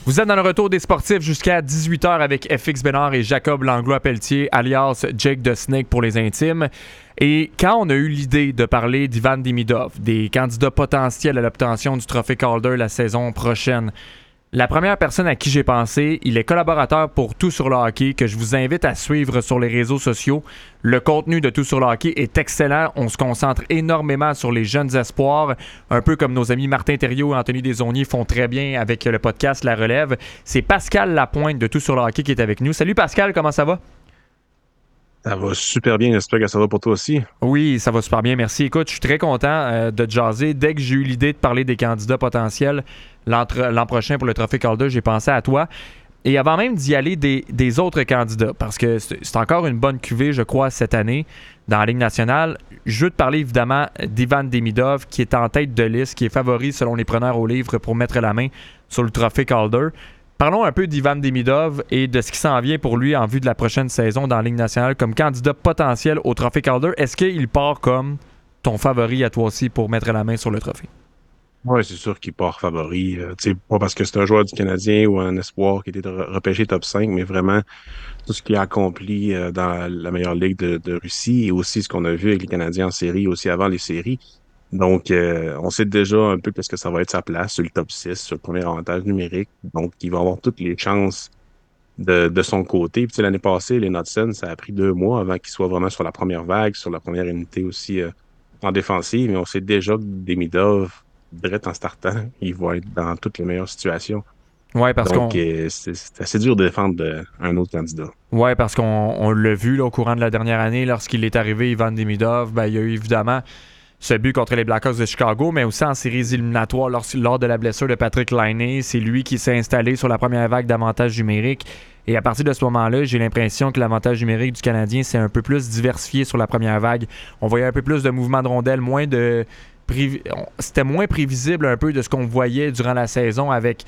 Vous êtes dans le retour des sportifs jusqu'à 18h avec FX Bénard et Jacob Langlois-Pelletier, alias Jake the Snake pour les intimes. Et quand on a eu l'idée de parler d'Ivan Demidov, des candidats potentiels à l'obtention du trophée Calder la saison prochaine, la première personne à qui j'ai pensé, il est collaborateur pour Tout sur le hockey, que je vous invite à suivre sur les réseaux sociaux. Le contenu de Tout sur le hockey est excellent. On se concentre énormément sur les jeunes espoirs, un peu comme nos amis Martin Thériault et Anthony Desaulniers font très bien avec le podcast La Relève. C'est Pascal Lapointe de Tout sur le hockey qui est avec nous. Salut Pascal, comment ça va? Ça va super bien, j'espère que ça va pour toi aussi. Oui, ça va super bien, merci. Écoute, je suis très content de te jaser. Dès que j'ai eu l'idée de parler des candidats potentiels l'an prochain pour le Trophée Calder, j'ai pensé à toi. Et avant même d'y aller des autres candidats, parce que c'est encore une bonne cuvée, je crois, cette année dans la Ligue nationale, je veux te parler évidemment d'Ivan Demidov, qui est en tête de liste, qui est favori selon les preneurs au livre pour mettre la main sur le Trophée Calder. Parlons un peu d'Ivan Demidov et de ce qui s'en vient pour lui en vue de la prochaine saison dans la Ligue nationale comme candidat potentiel au Trophée Calder. Est-ce qu'il part comme ton favori à toi aussi pour mettre la main sur le trophée? Oui, c'est sûr qu'il part favori. Tu sais, pas parce que c'est un joueur du Canadien ou un espoir qui était repêché top 5, mais vraiment tout ce qu'il a accompli dans la meilleure ligue de Russie et aussi ce qu'on a vu avec les Canadiens en série, aussi avant les séries. Donc, on sait déjà un peu qu'est-ce que ça va être sa place sur le top 6, sur le premier avantage numérique. Donc, il va avoir toutes les chances de son côté. Puis, tu sais, l'année passée, les Knudsen, ça a pris 2 mois avant qu'ils soient vraiment sur la première vague, sur la première unité aussi en défensive. Mais on sait déjà que Demidov, direct en startant, il va être dans toutes les meilleures situations. Ouais, parce Donc, qu'on c'est assez dur de défendre un autre candidat. ouais, parce qu'on on l'a vu là, au courant de la dernière année, lorsqu'il est arrivé, Ivan Demidov, il y a eu évidemment ce but contre les Blackhawks de Chicago, mais aussi en séries éliminatoires lors de la blessure de Patrick Laine. C'est lui qui s'est installé sur la première vague d'avantage numérique. Et à partir de ce moment-là, j'ai l'impression que l'avantage numérique du Canadien s'est un peu plus diversifié sur la première vague. On voyait un peu plus de mouvements de rondelles, c'était moins prévisible un peu de ce qu'on voyait durant la saison avec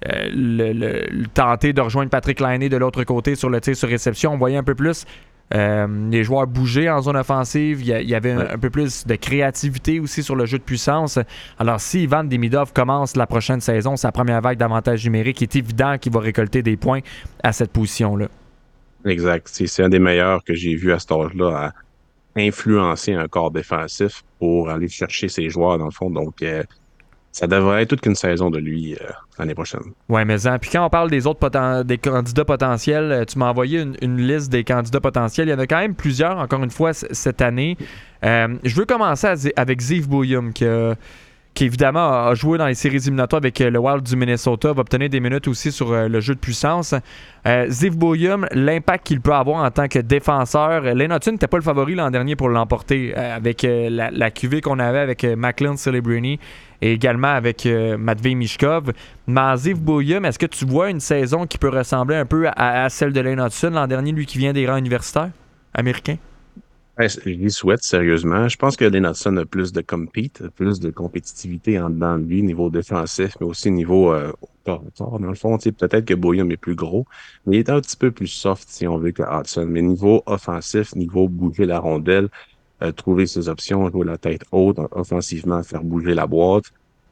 le tenter de rejoindre Patrick Laine de l'autre côté sur le tir sur réception. On voyait un peu plus les joueurs bouger en zone offensive. Il y avait un peu plus de créativité aussi sur le jeu de puissance. Alors, si Ivan Demidov commence la prochaine saison, sa première vague d'avantage numérique, il est évident qu'il va récolter des points à cette position-là. Exact. C'est un des meilleurs que j'ai vu à cet âge-là à influencer un corps défensif pour aller chercher ses joueurs, dans le fond. Donc, ça devrait être toute qu'une saison de lui l'année prochaine. Ouais, mais puis quand on parle des autres des candidats potentiels, tu m'as envoyé une liste des candidats potentiels. Il y en a quand même plusieurs, encore une fois, cette année. Je veux commencer avec Ziv Bouillum, qui évidemment a joué dans les séries éliminatoires avec le Wild du Minnesota, va obtenir des minutes aussi sur le jeu de puissance. Ziv Bouillum, l'impact qu'il peut avoir en tant que défenseur. Lane Hutton n'était pas le favori l'an dernier pour l'emporter avec la QV qu'on avait avec Macklin Celebrini et également avec Matvei Mishkov. Mais Ziv Bouillum, est-ce que tu vois une saison qui peut ressembler un peu à celle de Lane Hutton l'an dernier, lui qui vient des rangs universitaires américains? Ouais, je lui souhaite sérieusement. Je pense que Lennartson a plus de compete, plus de compétitivité en dedans de lui, niveau défensif, mais aussi niveau au corps à corps. Dans le fond, tu sais, peut-être que Boyum est plus gros, mais il est un petit peu plus soft, si on veut, que Hudson. Mais niveau offensif, niveau bouger la rondelle, trouver ses options, jouer la tête haute, offensivement, faire bouger la boîte,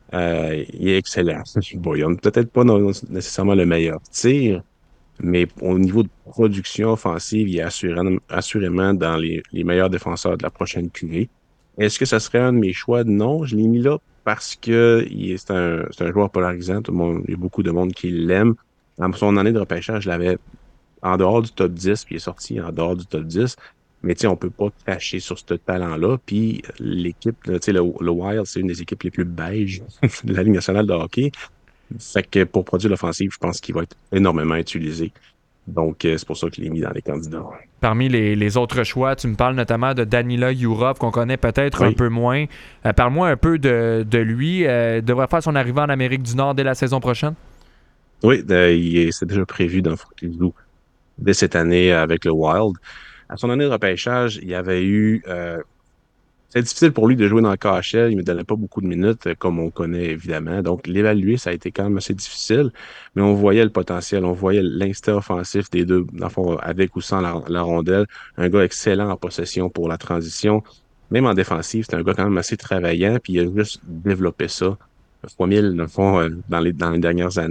il est excellent, Boyum. Peut-être pas nécessairement le meilleur tir, mais au niveau de production offensive, il est assurément dans les meilleurs défenseurs de la prochaine QV. Est-ce que ça serait un de mes choix? Non, je l'ai mis là parce que c'est un joueur polarisant. Tout le monde, il y a beaucoup de monde qui l'aime. Dans son année de repêchage, je l'avais en dehors du top 10, puis il est sorti en dehors du top 10. Mais tu sais, on peut pas cracher sur ce talent-là. Puis l'équipe, tu sais, le Wild, c'est une des équipes les plus beiges de la Ligue nationale de hockey. Fait que pour produire l'offensive, je pense qu'il va être énormément utilisé. Donc, c'est pour ça que je l'ai mis dans les candidats. Parmi les autres choix, tu me parles notamment de Danila Yurov, qu'on connaît peut-être un Oui, peu moins. Parle-moi un peu de lui. Il devrait faire son arrivée en Amérique du Nord dès la saison prochaine? oui, c'est déjà prévu dans qu'il joue dès cette année avec le Wild. À son année de repêchage, il y avait eu c'est difficile pour lui de jouer dans le KHL. Il ne me donnait pas beaucoup de minutes, comme on connaît évidemment. Donc, l'évaluer, ça a été quand même assez difficile. Mais on voyait le potentiel, on voyait l'instinct offensif des deux, dans le fond, avec ou sans la rondelle. Un gars excellent en possession pour la transition. Même en défensive, c'est un gars quand même assez travaillant. Puis il a juste développé ça fois mille, dans le fond, dans les dernières années.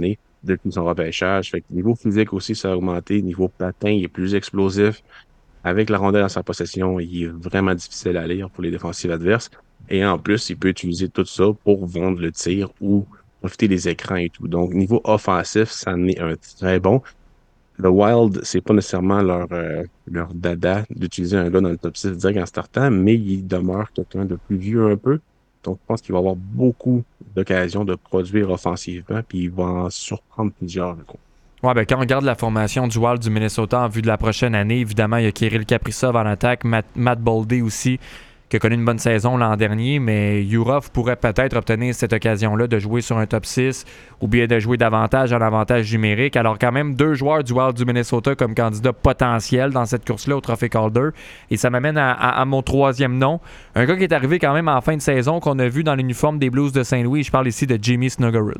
depuis son repêchage. Fait que niveau physique aussi, ça a augmenté. Niveau patin, il est plus explosif. Avec la rondelle en sa possession, il est vraiment difficile à lire pour les défensives adverses. Et en plus, il peut utiliser tout ça pour vendre le tir ou profiter des écrans et tout. Donc, niveau offensif, ça en est un très bon. Le Wild, c'est pas nécessairement leur dada d'utiliser un gars dans le top 6 direct en startant, mais il demeure quelqu'un de plus vieux un peu. Donc, je pense qu'il va avoir beaucoup d'occasions de produire offensivement, puis il va en surprendre plusieurs. Ouais, ben quand on regarde la formation du Wild du Minnesota en vue de la prochaine année, évidemment, il y a Kirill Kaprizov en attaque, Matt Boldy aussi, qui a connu une bonne saison l'an dernier, mais Yurov pourrait peut-être obtenir cette occasion-là de jouer sur un top 6 ou bien de jouer davantage en avantage numérique. Alors quand même, 2 joueurs du Wild du Minnesota comme candidats potentiels dans cette course-là au Trophée Calder. Et ça m'amène à mon troisième nom. Un gars qui est arrivé quand même en fin de saison, qu'on a vu dans l'uniforme des Blues de Saint-Louis. Je parle ici de Jimmy Snuggerud.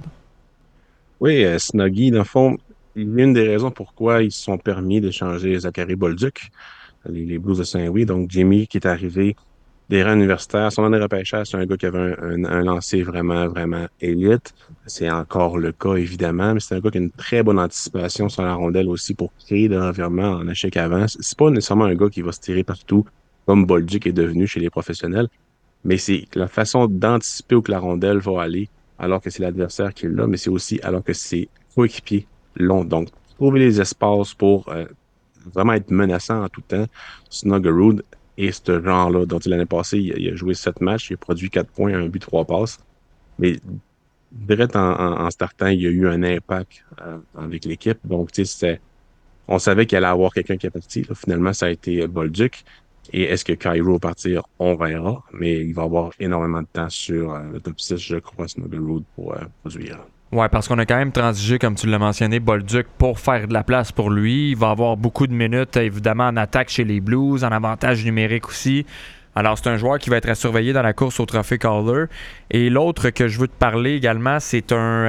Oui, Snuggy, dans le fond, une des raisons pourquoi ils se sont permis d'échanger Zachary Bolduc, les Blues de Saint-Louis. Donc, Jimmy qui est arrivé des rangs universitaires. Son année de repêchage, c'est un gars qui avait un lancer vraiment, vraiment élite. C'est encore le cas, évidemment, mais c'est un gars qui a une très bonne anticipation sur la rondelle aussi pour créer de l'environnement en échec avant. C'est pas nécessairement un gars qui va se tirer partout comme Bolduc est devenu chez les professionnels, mais c'est la façon d'anticiper où que la rondelle va aller alors que c'est l'adversaire qui l'a, mais c'est aussi alors que c'est coéquipier long. Donc, trouver les espaces pour vraiment être menaçant en tout temps. Snuggerud et ce genre-là. Donc, l'année passée, il a joué 7 matchs, il a produit 4 points, un but, 3 passes. Mais direct en startant, il y a eu un impact avec l'équipe. Donc, tu sais, on savait qu'il allait avoir quelqu'un qui est parti. Là. Finalement, ça a été Bolduc. Et est-ce que Cairo va partir? On verra. Mais il va avoir énormément de temps sur le top 6, je crois, Snuggerud pour produire. Ouais, parce qu'on a quand même transigé, comme tu l'as mentionné, Bolduc pour faire de la place pour lui. Il va avoir beaucoup de minutes, évidemment, en attaque chez les Blues, en avantage numérique aussi. Alors, c'est un joueur qui va être à surveiller dans la course au Trophée Calder. Et l'autre que je veux te parler également, c'est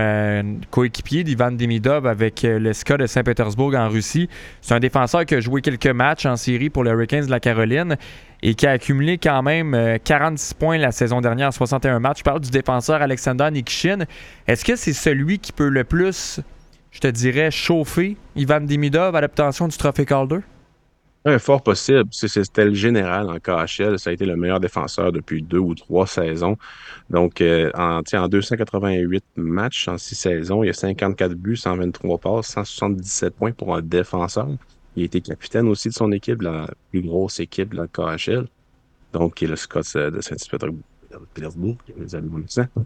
un coéquipier d'Ivan Demidov avec le SKA de Saint-Pétersbourg en Russie. C'est un défenseur qui a joué quelques matchs en série pour les Hurricanes de la Caroline et qui a accumulé quand même 46 points la saison dernière en 61 matchs. Je parle du défenseur Alexander Nikishin. Est-ce que c'est celui qui peut le plus, je te dirais, chauffer Ivan Demidov à l'obtention du Trophée Calder? Ouais, fort possible. C'était le général en KHL. Ça a été le meilleur défenseur depuis 2 ou 3 saisons. Donc, en 288 matchs en 6 saisons, il y a 54 buts, 123 passes, 177 points pour un défenseur. Il a été capitaine aussi de son équipe, la plus grosse équipe de la KHL. Donc, qui est le Scots de Saint-Pétersbourg, les Allemands de sang.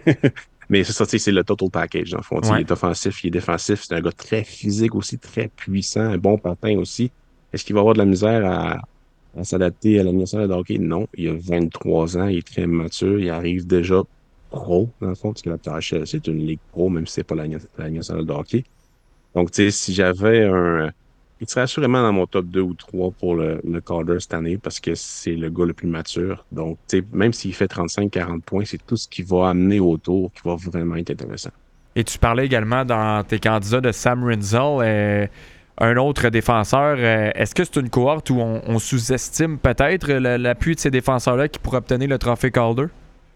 Mais c'est ça, tu sais, c'est le total package, dans le fond. Tu sais, il Ouais. est offensif, il est défensif. C'est un gars très physique aussi, très puissant, un bon patin aussi. Est-ce qu'il va avoir de la misère à s'adapter à la nationale de hockey? Non. Il a 23 ans, il est très mature, il arrive déjà pro, dans le fond, parce que la PHL, c'est une ligue pro, même si c'est pas la nationale de hockey. Donc, tu sais, si j'avais un... Il serait assurément dans mon top 2 ou 3 pour le Calder cette année parce que c'est le gars le plus mature. Donc, tu sais, même s'il fait 35-40 points, c'est tout ce qu'il va amener autour qui va vraiment être intéressant. Et tu parlais également dans tes candidats de Sam Rinzel, un autre défenseur. Est-ce que c'est une cohorte où on sous-estime peut-être l'appui de ces défenseurs-là qui pourraient obtenir le trophée Calder?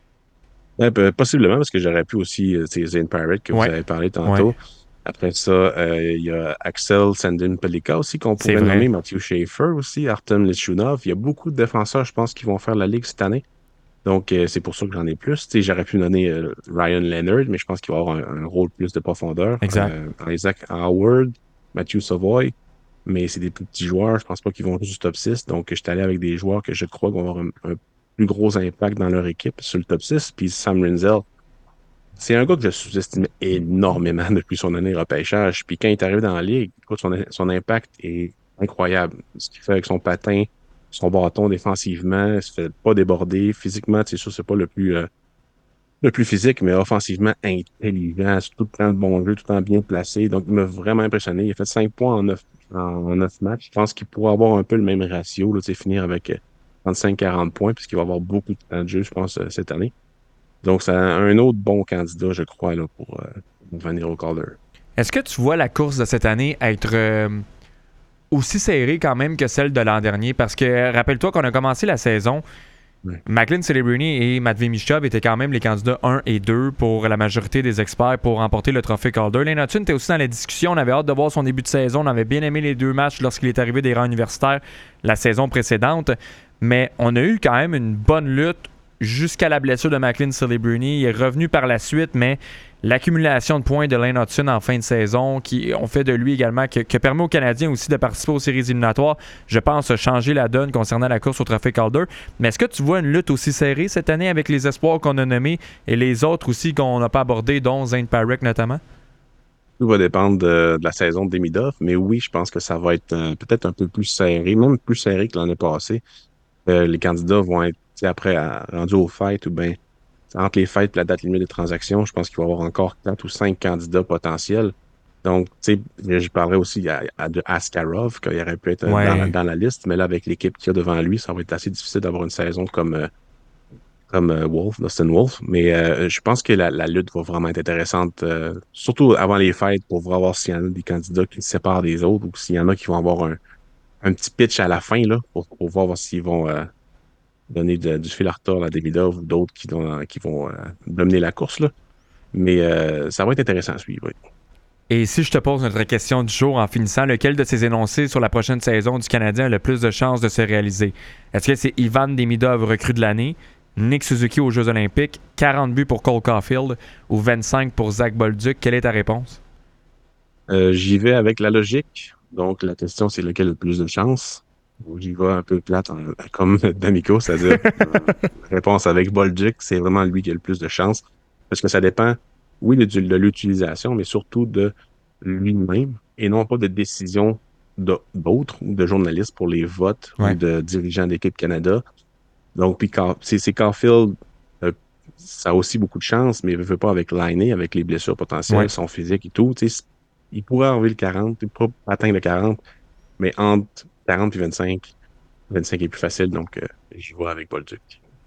Ouais, possiblement, parce que j'aurais pu aussi, tu sais, Zane Parrott, que vous Ouais, avez parlé ouais, tantôt. Après ça, il y a Axel Sandin Pelika aussi, qu'on c'est pourrait nommer, vrai. Matthew Schaefer aussi, Artem Lichunov. Il y a beaucoup de défenseurs, je pense, qui vont faire la ligue cette année. Donc, c'est pour ça que j'en ai plus. Tu sais, j'aurais pu donner Ryan Leonard, mais je pense qu'il va avoir un rôle plus de profondeur. Exact. Isaac Howard, Matthew Savoy, mais c'est des plus petits joueurs. Je pense pas qu'ils vont juste du top 6. Donc, je suis allé avec des joueurs que je crois vont avoir un plus gros impact dans leur équipe sur le top 6. Puis Sam Rinzel, c'est un gars que je sous-estime énormément depuis son année de repêchage. Puis quand il est arrivé dans la ligue, écoute, son impact est incroyable. Ce qu'il fait avec son patin, son bâton défensivement, il se fait pas déborder. Physiquement, c'est sûr, c'est pas le plus physique, mais offensivement intelligent. C'est tout le temps de bon jeu, tout le temps bien placé. Donc, il m'a vraiment impressionné. Il a fait 5 points en 9 matchs. Je pense qu'il pourrait avoir un peu le même ratio, là, tu sais, finir avec 35-40 points, puisqu'il va avoir beaucoup de temps de jeu, je pense, cette année. Donc, c'est un autre bon candidat, je crois, là, pour venir au Calder. Est-ce que tu vois la course de cette année être aussi serrée quand même que celle de l'an dernier? Parce que rappelle-toi qu'on a commencé la saison Ouais. Macklin Celebrini et Matvey Michkov étaient quand même les candidats 1 et 2 pour la majorité des experts pour remporter le trophée Calder. Lane Hutson était aussi dans la discussion. On avait hâte de voir son début de saison. On avait bien aimé les 2 matchs lorsqu'il est arrivé des rangs universitaires la saison précédente. Mais on a eu quand même une bonne lutte jusqu'à la blessure de Macklin Celebrini. Il est revenu par la suite, mais l'accumulation de points de Lane Hutson en fin de saison, qui ont fait de lui également, qui permet aux Canadiens aussi de participer aux séries éliminatoires, je pense, changer la donne concernant la course au trophée Calder. Mais est-ce que tu vois une lutte aussi serrée cette année avec les espoirs qu'on a nommés et les autres aussi qu'on n'a pas abordés, dont Zane Parekh notamment? Tout va dépendre de la saison de Demidov, mais oui, je pense que ça va être peut-être un peu plus serré, même plus serré que l'année passée. Les candidats vont être, tu sais, après, rendus aux fêtes ou bien entre les fêtes et la date limite des transactions, je pense qu'il va y avoir encore 4 ou 5 candidats potentiels. Donc, tu sais, je parlerai aussi de Askarov, qu'il aurait pu être Ouais. dans la liste, mais là, avec l'équipe qu'il y a devant lui, ça va être assez difficile d'avoir une saison comme Dustin Wolf. Mais je pense que la lutte va vraiment être intéressante, surtout avant les fêtes, pour voir s'il y en a des candidats qui se séparent des autres ou s'il y en a qui vont avoir un petit pitch à la fin là, pour voir s'ils vont donner du fil à retordre à Demidov ou d'autres qui vont dominer la course, là. Mais ça va être intéressant à suivre. Oui. Et si je te pose notre question du jour en finissant, lequel de ces énoncés sur la prochaine saison du Canadien a le plus de chances de se réaliser? Est-ce que c'est Ivan Demidov, recrue de l'année, Nick Suzuki aux Jeux Olympiques, 40 buts pour Cole Caulfield ou 25 pour Zach Bolduc? Quelle est ta réponse? J'y vais avec la logique. Donc, la question, c'est lequel a le plus de chance. J'y vais un peu plate, comme D'Amico, c'est-à-dire réponse avec Bolduc, c'est vraiment lui qui a le plus de chance. Parce que ça dépend, oui, de l'utilisation, mais surtout de lui-même et non pas de décision d'autres ou de journalistes pour les votes ou Ouais. de dirigeants d'équipe Canada. Donc, puis c'est Caulfield, euh, ça a aussi beaucoup de chance, mais il ne veut pas avec Laine, avec les blessures potentielles, Ouais. son physique et tout. Tu sais, il pourrait enlever le 40, il pourrait atteindre le 40, mais entre 40 et 25, 25 est plus facile, donc j'y vais avec Bolduc.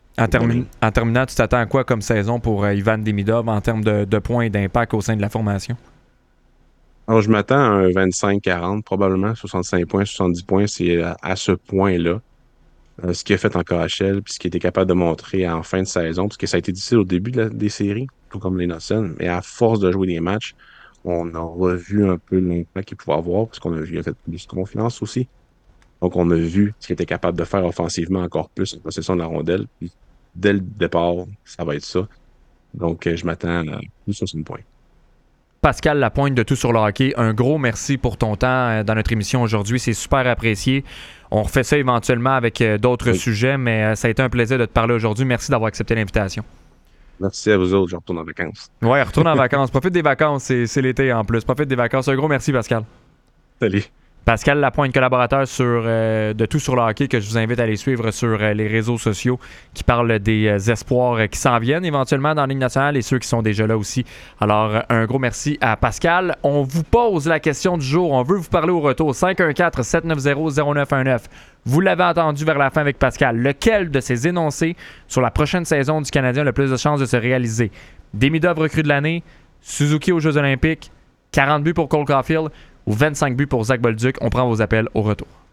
En terminant, tu t'attends à quoi comme saison pour Ivan Demidov en termes de points et d'impact au sein de la formation? Alors, je m'attends à un 25-40, probablement 65 points, 70 points, c'est à ce point-là. Ce qu'il a fait en KHL, puis ce qu'il était capable de montrer en fin de saison, parce que ça a été difficile au début des séries, tout comme les Nelson, mais à force de jouer des matchs, on a revu un peu l'impact qu'il pouvait avoir, parce qu'on a vu qu'il a fait plus de confiance aussi. Donc, on a vu ce qu'il était capable de faire offensivement encore plus en possession de la rondelle. Puis, dès le départ, ça va être ça. Donc, je m'attends à plus de 60 points. Pascal Lapointe de Tout sur le hockey, un gros merci pour ton temps dans notre émission aujourd'hui. C'est super apprécié. On refait ça éventuellement avec d'autres Oui. sujets, mais ça a été un plaisir de te parler aujourd'hui. Merci d'avoir accepté l'invitation. Merci à vous autres, je retourne en vacances. Ouais, retourne en vacances. Profite des vacances. C'est l'été en plus. Profite des vacances. Un gros merci, Pascal. Salut. Pascal Lapointe, collaborateur de Tout sur le hockey, que je vous invite à aller suivre sur les réseaux sociaux, qui parle des espoirs qui s'en viennent éventuellement dans la Ligue nationale et ceux qui sont déjà là aussi. Alors, un gros merci à Pascal. On vous pose la question du jour. On veut vous parler au retour. 514-790-0919. Vous l'avez entendu vers la fin avec Pascal. Lequel de ces énoncés sur la prochaine saison du Canadien a le plus de chances de se réaliser? Demidov, recrue de l'année, Suzuki aux Jeux Olympiques, 40 buts pour Cole Caulfield ou 25 buts pour Zach Bolduc? On prend vos appels au retour.